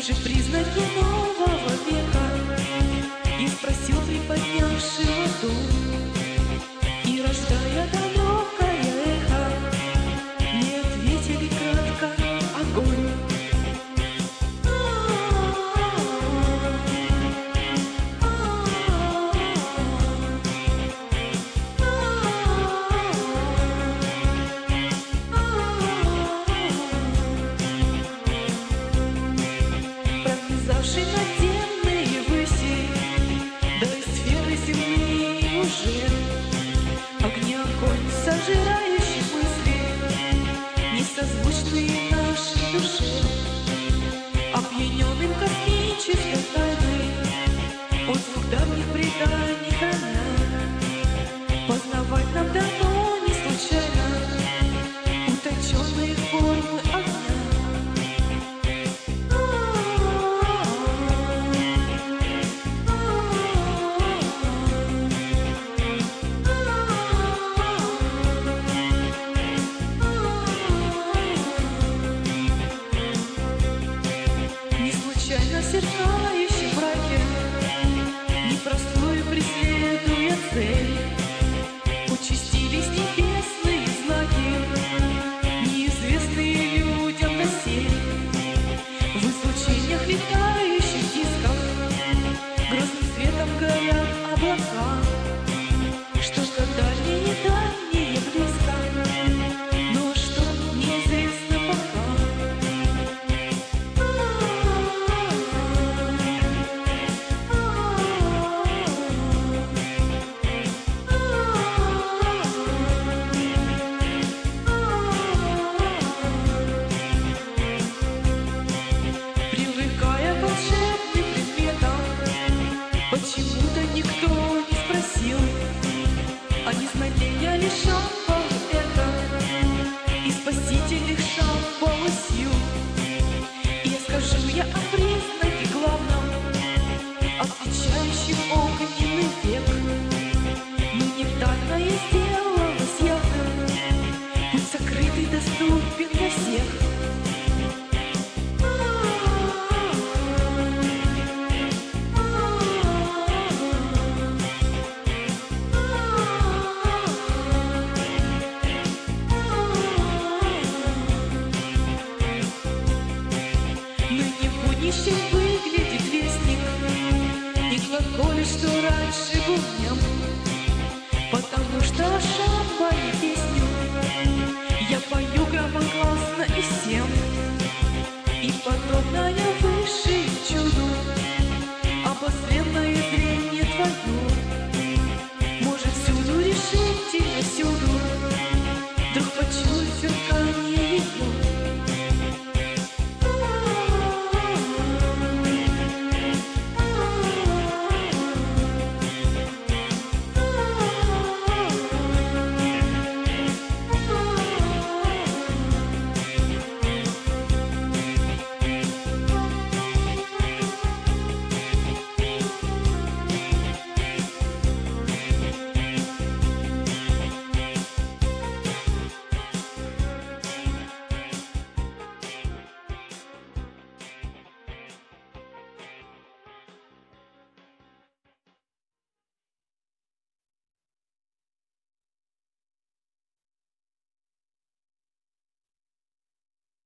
же признаки нового века? И спросил приподнявший ладонь, и рождая далекое эхо, мне ответили кратко: огонь. Пронизавший надземные выси, до сферы земли уже огни, огонь, сожирающий мысли, несозвучные нашей душе. Опьяненным космической тайной, отзвук давних преданий храня, познавать нам дано не случайно утонченные формы огня. В сверкающем мраке, непростую преследуя цель, участились небесные знаки, неизвестные людям доселе. В излучениях летающих дисков грозным светом горят облака. Что-то дальнее, недальнее, близко, но что неизвестно пока. Почему-то никто не спросил, а не знания ли Шамбала это, и спасительных Шамбала сил. И скажу я о признаке главном, отвечающем огненный век. Но не тайное сделалось явным, путь сокрытый доступен для всех. Будничным выглядит вестник, не глаголит, что раньше был днем, потому что о Шамбале песню я пою громогласно и всем, и подобная высшему чуду